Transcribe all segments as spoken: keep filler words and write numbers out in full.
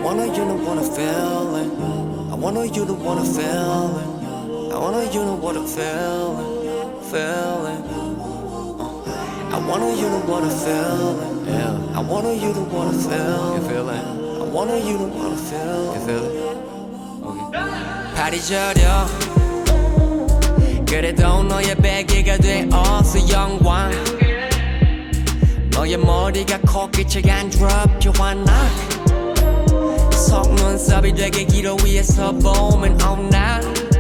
wanna you to wanna feel it. I wanna you to wanna feel it. I wanna you to wanna feel it, feel it. Uh, I wanna you to wanna feel it. Yeah. I wanna you to wanna feel. You feel it? I wanna you to wanna feel. You feel it? Okay. 발이 저려. 그래도 너의 베개가 되어서 영광. 너의 머리가 코끝에 안 drop.나 속눈썹이 되게 길어 위에서 보면 oh 나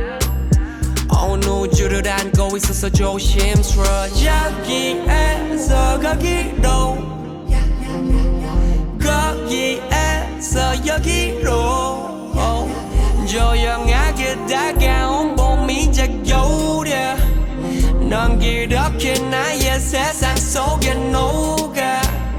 온 우주를 안고 있어서 조심스러워 여기에서 거기로 거기에서 여기로 조용하게 다가온 봄이 이제 겨울이야 넌 그렇게 나의 세상 속에 녹아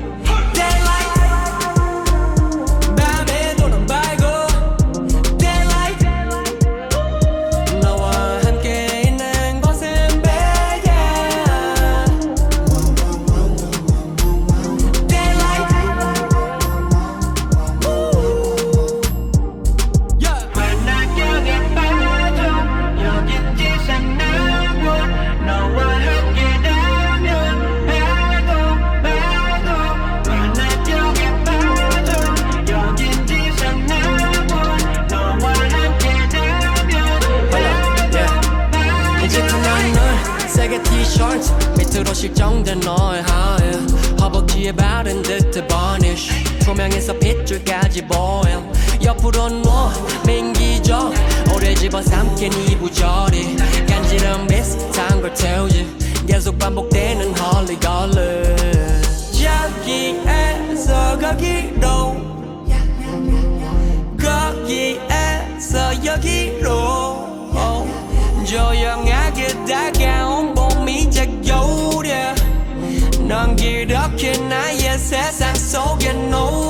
t-shirt 밑으로 실정된 너의 하얘 허벅지에 바른 듯해 버니쉬 투명해서 핏줄까지 보여 옆으로 누워 민기죠 오래 집어삼킨 이 부절이 간지럼 비슷한 걸 태우지 계속 반복되는 헐리걸리 여기에서 거기로 거기에서 여기로 조용하게 다가온 봄이 이제 겨울이야 넌 그렇게 나의 세상 속에 놓